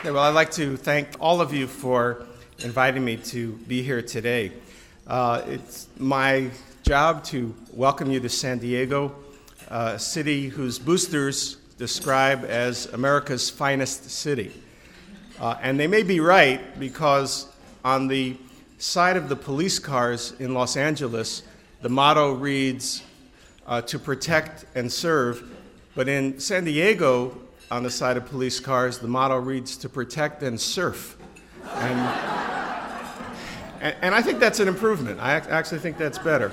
Okay, well, I'd like to thank all of you for inviting me to be here today. It's my job to welcome you to San Diego, a city whose boosters describe as America's finest city. And they may be right, because on the side of the police cars in Los Angeles, the motto reads, to protect and serve. But in San Diego, on the side of police cars, the motto reads, to protect and surf. And I think that's an improvement. I actually think that's better.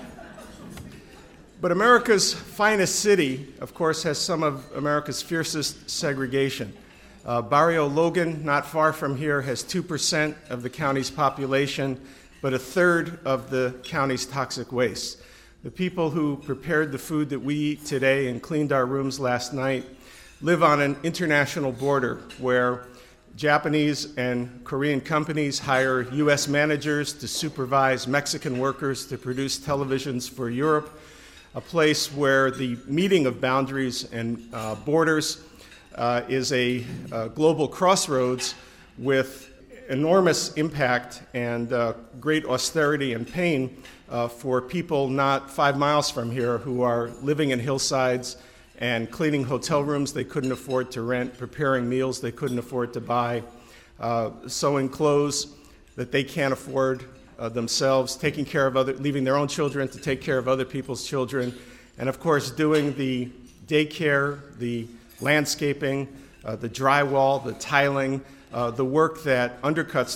But America's finest city, of course, has some of America's fiercest segregation. Barrio Logan, not far from here, has 2% of the county's population, but a third of the county's toxic waste. The people who prepared the food that we eat today and cleaned our rooms last night live on an international border where Japanese and Korean companies hire U.S. managers to supervise Mexican workers to produce televisions for Europe, a place where the meeting of boundaries and borders is a global crossroads with enormous impact and great austerity and pain for people not 5 miles from here who are living in hillsides and cleaning hotel rooms they couldn't afford to rent, preparing meals they couldn't afford to buy, sewing clothes that they can't afford themselves, taking care of leaving their own children to take care of other people's children, and of course doing the daycare, the landscaping, the drywall, the tiling, the work that undergirds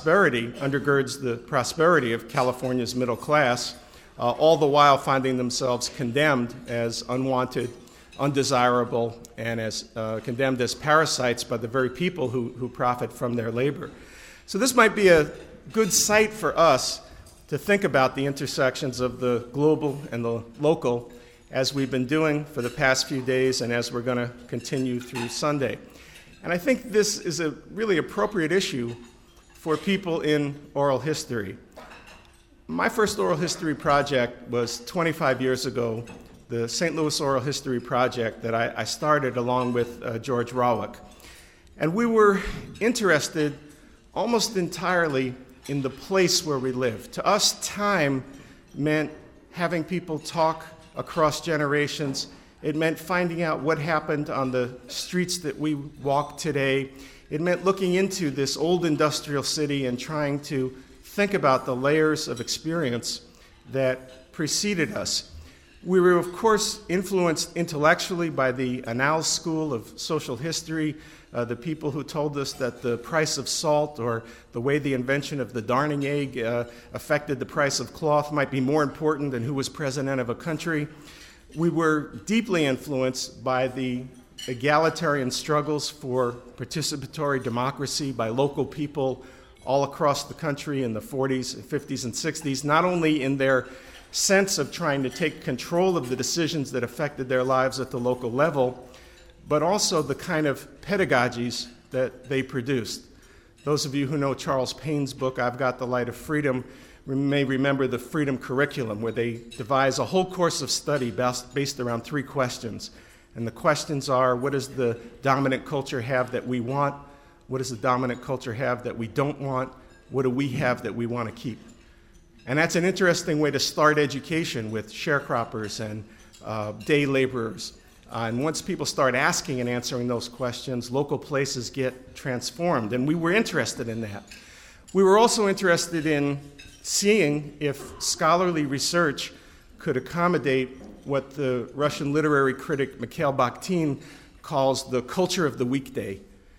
the prosperity of California's middle class, all the while finding themselves condemned as unwanted, undesirable, and as condemned as parasites by the very people who profit from their labor. So this might be a good site for us to think about the intersections of the global and the local, as we've been doing for the past few days and as we're going to continue through Sunday. And I think this is a really appropriate issue for people in oral history. My first oral history project was 25 years ago, the St. Louis Oral History Project that I started along with George Rawik. And we were interested almost entirely in the place where we live. To us, time meant having people talk across generations. It meant finding out what happened on the streets that we walk today. It meant looking into this old industrial city and trying to think about the layers of experience that preceded us. We were, of course, influenced intellectually by the Annales School of Social History, the people who told us that the price of salt or the way the invention of the darning egg affected the price of cloth might be more important than who was president of a country. We were deeply influenced by the egalitarian struggles for participatory democracy by local people all across the country in the 40s, 50s, and 60s, not only in their sense of trying to take control of the decisions that affected their lives at the local level, but also the kind of pedagogies that they produced. Those of you who know Charles Payne's book, I've Got the Light of Freedom, may remember the Freedom Curriculum, where they devise a whole course of study based around 3 questions. And the questions are, what does the dominant culture have that we want? What does the dominant culture have that we don't want? What do we have that we want to keep? And that's an interesting way to start education with sharecroppers and day laborers. And once people start asking and answering those questions, local places get transformed. And we were interested in that. We were also interested in seeing if scholarly research could accommodate what the Russian literary critic Mikhail Bakhtin calls the culture of the weekday.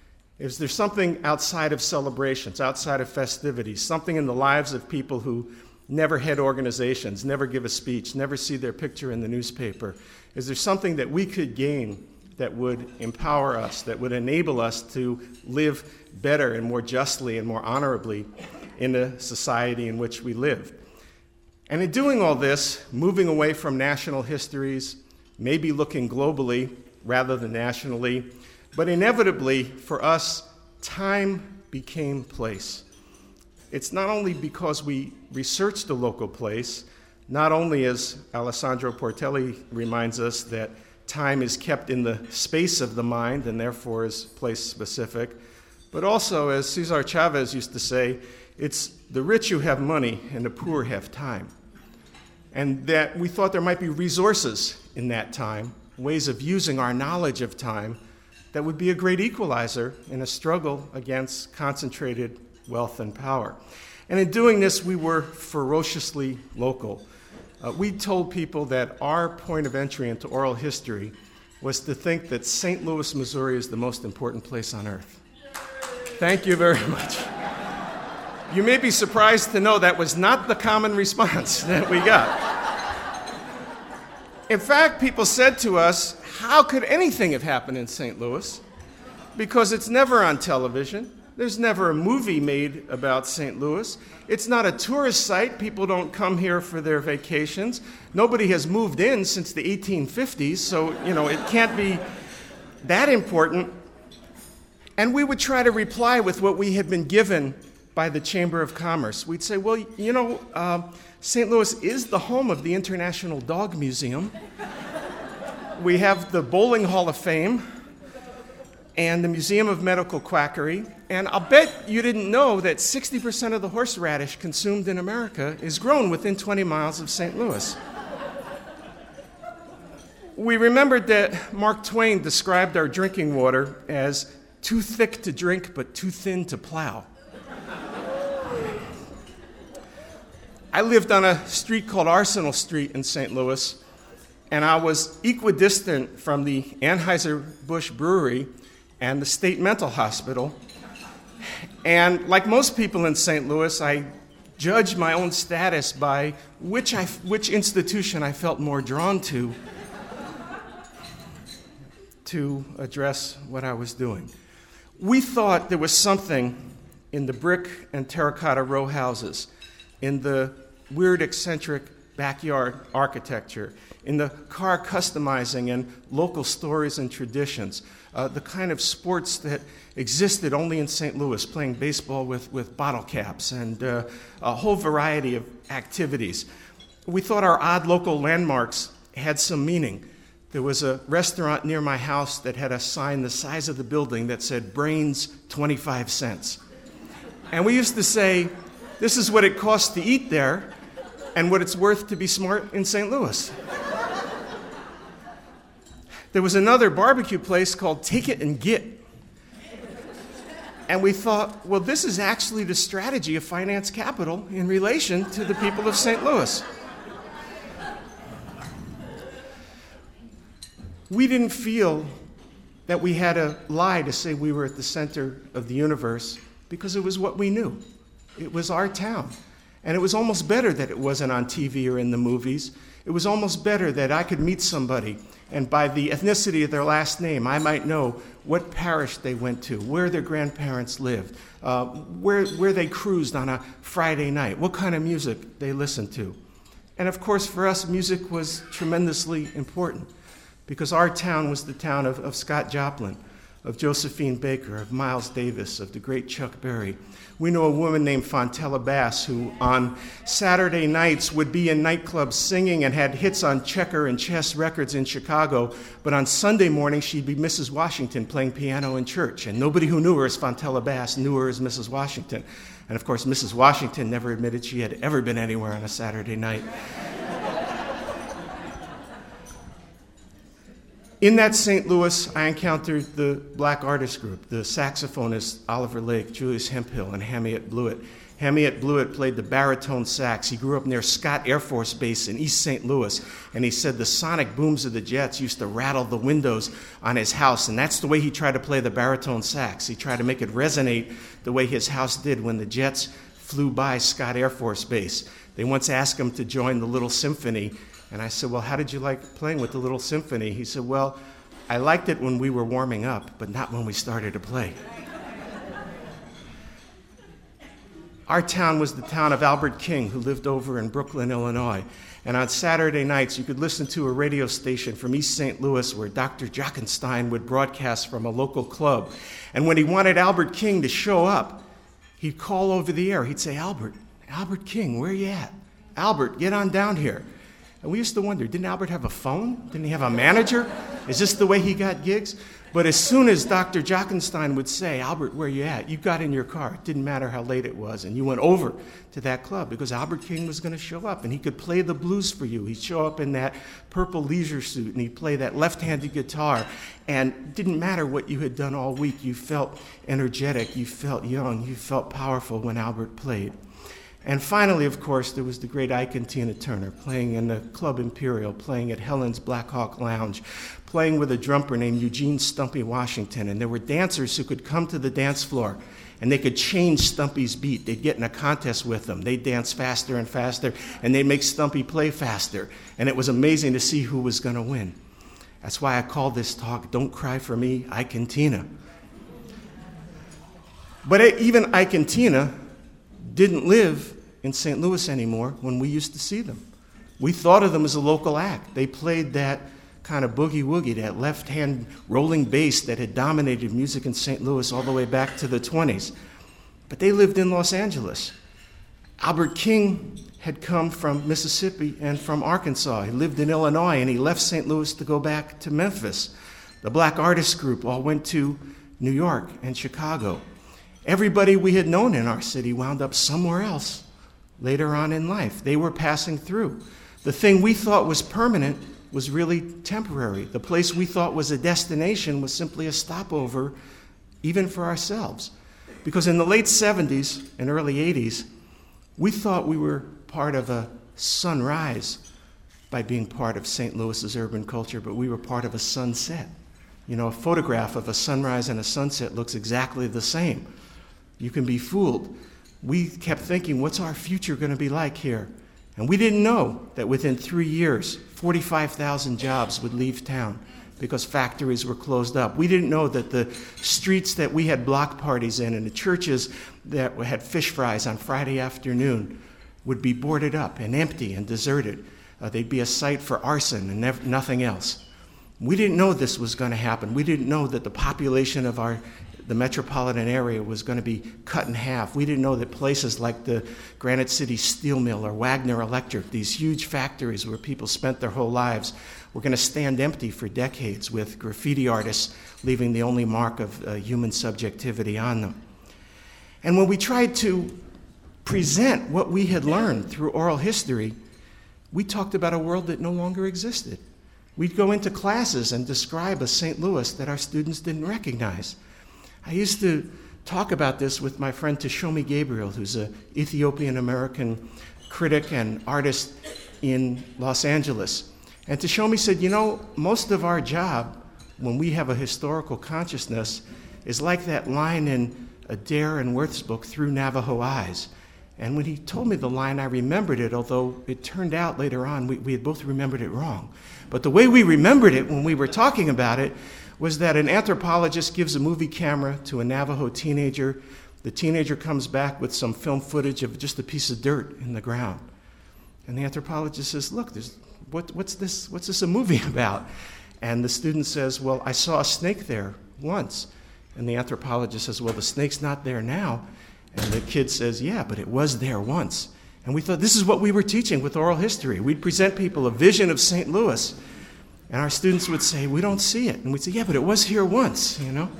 Is there something outside of celebrations, outside of festivities, something in the lives of people who never head organizations, never give a speech, never see their picture in the newspaper? Is there something that we could gain that would empower us, that would enable us to live better and more justly and more honorably in the society in which we live? And in doing all this, moving away from national histories, maybe looking globally rather than nationally, but inevitably for us, time became place. It's not only because we researched the local place, not only, as Alessandro Portelli reminds us, that time is kept in the space of the mind and therefore is place-specific, But also, as Cesar Chavez used to say, it's the rich who have money and the poor have time. And that we thought there might be resources in that time, ways of using our knowledge of time that would be a great equalizer in a struggle against concentrated wealth and power. And in doing this, we were ferociously local. We told people that our point of entry into oral history was to think that St. Louis, Missouri is the most important place on earth. Thank you very much. You may be surprised to know that was not the common response that we got. In fact, people said to us, how could anything have happened in St. Louis? Because it's never on television. There's never a movie made about St. Louis. It's not a tourist site. People don't come here for their vacations. Nobody has moved in since the 1850s, so, it can't be that important. And we would try to reply with what we had been given by the Chamber of Commerce. We'd say, well, St. Louis is the home of the International Dog Museum. We have the Bowling Hall of Fame and the Museum of Medical Quackery. And I'll bet you didn't know that 60% of the horseradish consumed in America is grown within 20 miles of St. Louis. We remembered that Mark Twain described our drinking water as too thick to drink but too thin to plow. I lived on a street called Arsenal Street in St. Louis, and I was equidistant from the Anheuser-Busch Brewery and the State Mental Hospital. And like most people in St. Louis, I judged my own status by which institution I felt more drawn to address what I was doing. We thought there was something in the brick and terracotta row houses, in the weird eccentric backyard architecture, in the car customizing and local stories and traditions, the kind of sports that existed only in St. Louis, playing baseball with bottle caps and a whole variety of activities. We thought our odd local landmarks had some meaning. There was a restaurant near my house that had a sign the size of the building that said, "Brains, 25 cents." And we used to say, this is what it costs to eat there and what it's worth to be smart in St. Louis. There was another barbecue place called Take It and Get. And we thought, well, this is actually the strategy of finance capital in relation to the people of St. Louis. We didn't feel that we had to lie to say we were at the center of the universe because it was what we knew. It was our town. And it was almost better that it wasn't on TV or in the movies. It was almost better that I could meet somebody, and by the ethnicity of their last name, I might know what parish they went to, where their grandparents lived, where they cruised on a Friday night, what kind of music they listened to. And of course, for us, music was tremendously important, because our town was the town of Scott Joplin, of Josephine Baker, of Miles Davis, of the great Chuck Berry. We know a woman named Fontella Bass who on Saturday nights would be in nightclubs singing and had hits on Checker and Chess Records in Chicago, but on Sunday morning she'd be Mrs. Washington playing piano in church, and nobody who knew her as Fontella Bass knew her as Mrs. Washington. And of course, Mrs. Washington never admitted she had ever been anywhere on a Saturday night. In that St. Louis, I encountered the Black Artist Group, the saxophonists Oliver Lake, Julius Hemphill, and Hamiet Blewett. Hamiet Blewett played the baritone sax. He grew up near Scott Air Force Base in East St. Louis, and he said the sonic booms of the jets used to rattle the windows on his house, and that's the way he tried to play the baritone sax. He tried to make it resonate the way his house did when the jets flew by Scott Air Force Base. They once asked him to join the Little Symphony, and I said, well, how did you like playing with the Little Symphony? He said, well, I liked it when we were warming up, but not when we started to play. Our town was the town of Albert King, who lived over in Brooklyn, Illinois. And on Saturday nights, you could listen to a radio station from East St. Louis where Dr. Jockenstein would broadcast from a local club. And when he wanted Albert King to show up, he'd call over the air. He'd say, Albert King, where you at? Albert, get on down here. And we used to wonder, didn't Albert have a phone? Didn't he have a manager? Is this the way he got gigs? But as soon as Dr. Jockenstein would say, Albert, where you at? You got in your car. It didn't matter how late it was. And you went over to that club because Albert King was going to show up. And he could play the blues for you. He'd show up in that purple leisure suit. And he'd play that left-handed guitar. And it didn't matter what you had done all week. You felt energetic. You felt young. You felt powerful when Albert played. And finally, of course, there was the great Ike and Tina Turner playing in the Club Imperial, playing at Helen's Black Hawk Lounge, playing with a drummer named Eugene Stumpy Washington. And there were dancers who could come to the dance floor and they could change Stumpy's beat. They'd get in a contest with them. They'd dance faster and faster, and they'd make Stumpy play faster. And it was amazing to see who was going to win. That's why I called this talk, Don't Cry for Me, Ike and Tina. But even Ike and Tina didn't live in St. Louis anymore when we used to see them. We thought of them as a local act. They played that kind of boogie-woogie, that left-hand rolling bass that had dominated music in St. Louis all the way back to the 20s. But they lived in Los Angeles. Albert King had come from Mississippi and from Arkansas. He lived in Illinois, and he left St. Louis to go back to Memphis. The Black Artists Group all went to New York and Chicago. Everybody we had known in our city wound up somewhere else later on in life. They were passing through. The thing we thought was permanent was really temporary. The place we thought was a destination was simply a stopover, even for ourselves. Because in the late 70s and early 80s, we thought we were part of a sunrise by being part of St. Louis's urban culture, but we were part of a sunset. You know, a photograph of a sunrise and a sunset looks exactly the same. You can be fooled. We kept thinking, what's our future going to be like here? And we didn't know that within 3 years, 45,000 jobs would leave town because factories were closed up. We didn't know that the streets that we had block parties in and the churches that had fish fries on Friday afternoon would be boarded up and empty and deserted. They'd be a site for arson and nothing else. We didn't know this was going to happen. We didn't know that the population of the metropolitan area was going to be cut in half. We didn't know that places like the Granite City Steel Mill or Wagner Electric, these huge factories where people spent their whole lives, were going to stand empty for decades with graffiti artists leaving the only mark of human subjectivity on them. And when we tried to present what we had learned through oral history, we talked about a world that no longer existed. We'd go into classes and describe a St. Louis that our students didn't recognize. I used to talk about this with my friend Tashomi Gabriel, who's an Ethiopian-American critic and artist in Los Angeles. And Tashomi said, you know, most of our job, when we have a historical consciousness, is like that line in Adair and Worth's book, Through Navajo Eyes. And when he told me the line, I remembered it, although it turned out later on we had both remembered it wrong. But the way we remembered it when we were talking about it was that an anthropologist gives a movie camera to a Navajo teenager. The teenager comes back with some film footage of just a piece of dirt in the ground. And the anthropologist says, look, what's this a movie about? And the student says, well, I saw a snake there once. And the anthropologist says, well, the snake's not there now. And the kid says, yeah, but it was there once. And we thought this is what we were teaching with oral history. We'd present people a vision of St. Louis, and our students would say, we don't see it. And we'd say, yeah, but it was here once, you know.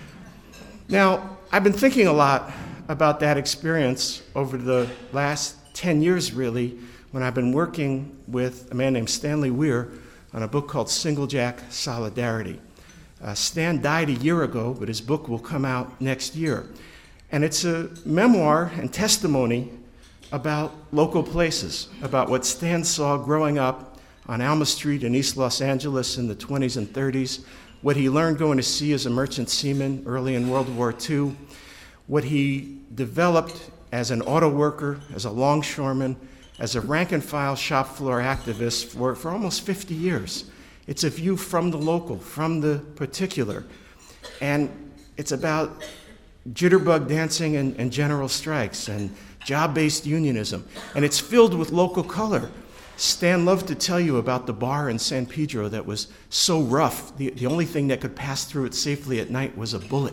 Now, I've been thinking a lot about that experience over the last 10 years, really, when I've been working with a man named Stanley Weir on a book called Single Jack Solidarity. Stan died a year ago, but his book will come out next year. And it's a memoir and testimony about local places, about what Stan saw growing up on Alma Street in East Los Angeles in the 20s and 30s, what he learned going to sea as a merchant seaman early in World War II, what he developed as an auto worker, as a longshoreman, as a rank-and-file shop floor activist for almost 50 years. It's a view from the local, from the particular. And it's about jitterbug dancing and general strikes and job-based unionism. And it's filled with local color. Stan loved to tell you about the bar in San Pedro that was so rough, the only thing that could pass through it safely at night was a bullet.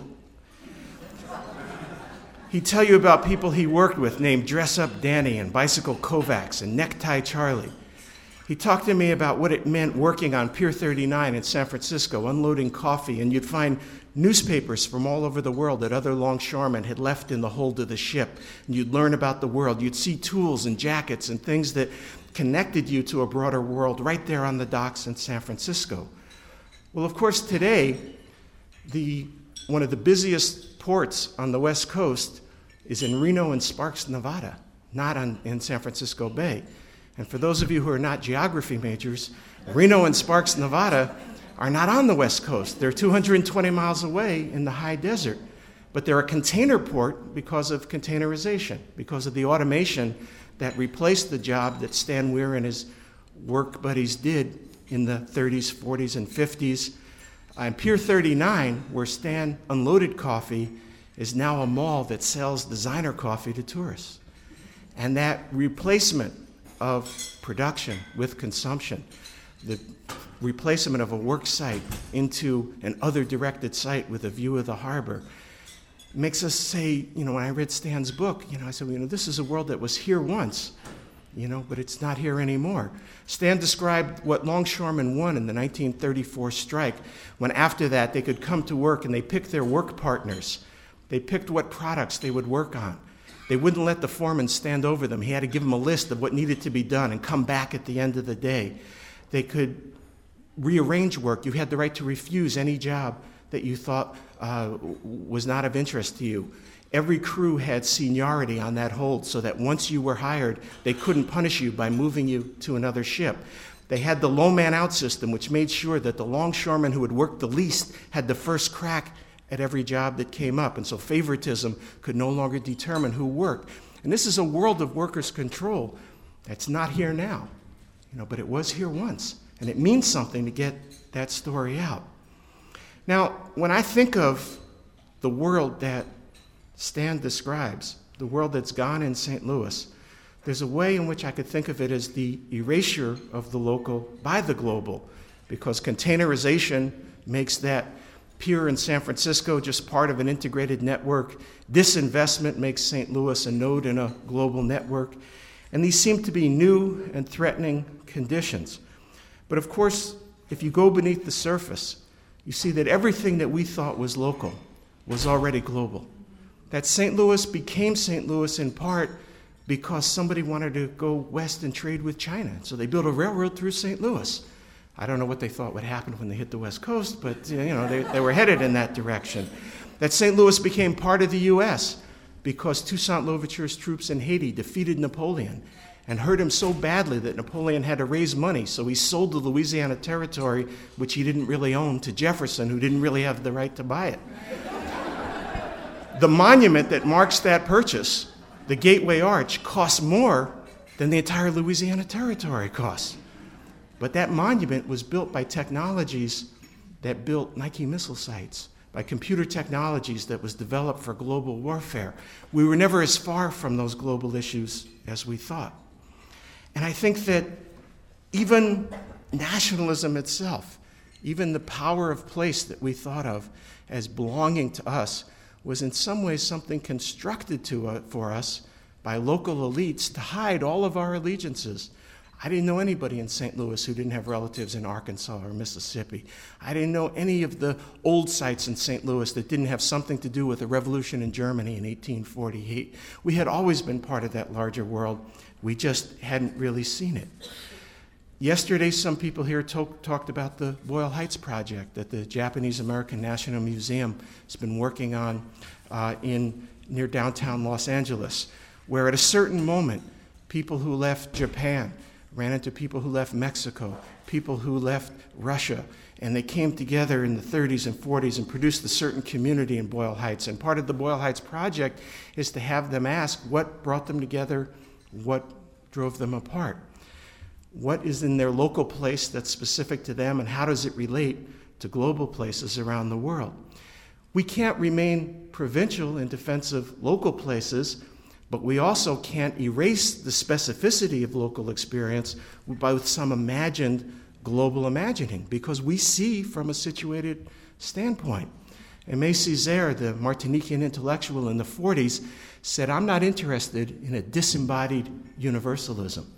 He'd tell you about people he worked with named Dress Up Danny and Bicycle Kovacs and Necktie Charlie. He talked to me about what it meant working on Pier 39 in San Francisco, unloading coffee, and you'd find newspapers from all over the world that other longshoremen had left in the hold of the ship. And you'd learn about the world. You'd see tools and jackets and things that connected you to a broader world right there on the docks in San Francisco. Well, of course, today, one of the busiest ports on the West Coast is in Reno and Sparks, Nevada, not in San Francisco Bay. And for those of you who are not geography majors, Reno and Sparks, Nevada are not on the West Coast. They're 220 miles away in the high desert. But they're a container port because of containerization, because of the automation that replaced the job that Stan Weir and his work buddies did in the 30s, 40s, and 50s. And Pier 39, where Stan unloaded coffee, is now a mall that sells designer coffee to tourists. And that replacement of production with consumption, the replacement of a work site into an other-directed site with a view of the harbor, makes us say, when I read Stan's book, I said, this is a world that was here once, but it's not here anymore. Stan described what longshoremen won in the 1934 strike, when after that they could come to work and they picked their work partners. They picked what products they would work on. They wouldn't let the foreman stand over them. He had to give them a list of what needed to be done and come back at the end of the day. They could rearrange work. You had the right to refuse any job that you thought was not of interest to you. Every crew had seniority on that hold so that once you were hired, they couldn't punish you by moving you to another ship. They had the low man out system, which made sure that the longshoreman who had worked the least had the first crack at every job that came up. And so favoritism could no longer determine who worked. And this is a world of workers' control that's not here now, but it was here once. And it means something to get that story out. Now, when I think of the world that Stan describes, the world that's gone in St. Louis, there's a way in which I could think of it as the erasure of the local by the global, because containerization makes that pier in San Francisco just part of an integrated network. Disinvestment makes St. Louis a node in a global network. And these seem to be new and threatening conditions. But of course, if you go beneath the surface, you see that everything that we thought was local was already global. That St. Louis became St. Louis in part because somebody wanted to go west and trade with China. So they built a railroad through St. Louis. I don't know what they thought would happen when they hit the West Coast, but they were headed in that direction. That St. Louis became part of the U.S. because Toussaint Louverture's troops in Haiti defeated Napoleon and hurt him so badly that Napoleon had to raise money, so he sold the Louisiana Territory, which he didn't really own, to Jefferson, who didn't really have the right to buy it. The monument that marks that purchase, the Gateway Arch, costs more than the entire Louisiana Territory costs. But that monument was built by technologies that built Nike missile sites, by computer technologies that was developed for global warfare. We were never as far from those global issues as we thought. And I think that even nationalism itself, even the power of place that we thought of as belonging to us, was in some ways something constructed for us by local elites to hide all of our allegiances. I didn't know anybody in St. Louis who didn't have relatives in Arkansas or Mississippi. I didn't know any of the old sites in St. Louis that didn't have something to do with the revolution in Germany in 1848. We had always been part of that larger world. We just hadn't really seen it. Yesterday, some people here talked about the Boyle Heights project that the Japanese American National Museum has been working on near downtown Los Angeles, where at a certain moment, people who left Japan ran into people who left Mexico, people who left Russia, and they came together in the 30s and 40s and produced a certain community in Boyle Heights. And part of the Boyle Heights project is to have them ask what brought them together, what drove them apart. What is in their local place that's specific to them, and how does it relate to global places around the world? We can't remain provincial in defense of local places, but we also can't erase the specificity of local experience by some imagined global imagining, because we see from a situated standpoint. Aimé Césaire, the Martinican intellectual in the 40s, said, "I'm not interested in a disembodied universalism."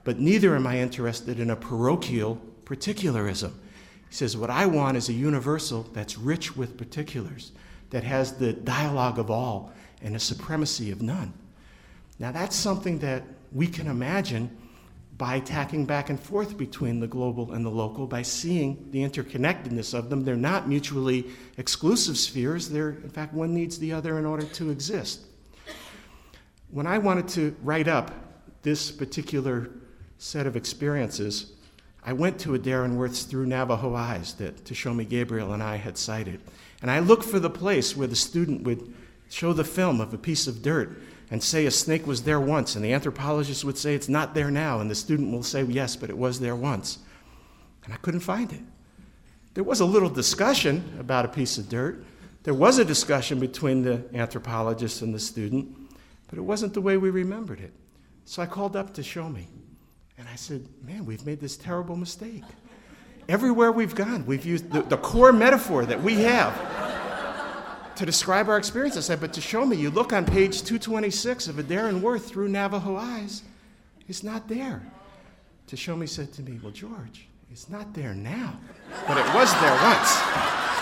but neither am I interested in a parochial particularism. He says, what I want is a universal that's rich with particulars, that has the dialogue of all and a supremacy of none. Now that's something that we can imagine by tacking back and forth between the global and the local, by seeing the interconnectedness of them. They're not mutually exclusive spheres. They're, in fact, one needs the other in order to exist. When I wanted to write up this particular set of experiences, I went to Adair and Worth's Through Navajo Eyes that Tashomi Gabriel and I had cited. And I looked for the place where the student would show the film of a piece of dirt and say a snake was there once, and the anthropologist would say it's not there now, and the student will say yes, but it was there once. And I couldn't find it. There was a little discussion about a piece of dirt. There was a discussion between the anthropologist and the student, but it wasn't the way we remembered it. So I called up Tashomi, and I said, man, we've made this terrible mistake. Everywhere we've gone, we've used the core metaphor that we have to describe our experience. I said, but Tashomi, you look on page 226 of Adair and Worth Through Navajo Eyes, it's not there. Tashomi said to me, well, George, it's not there now, but it was there once.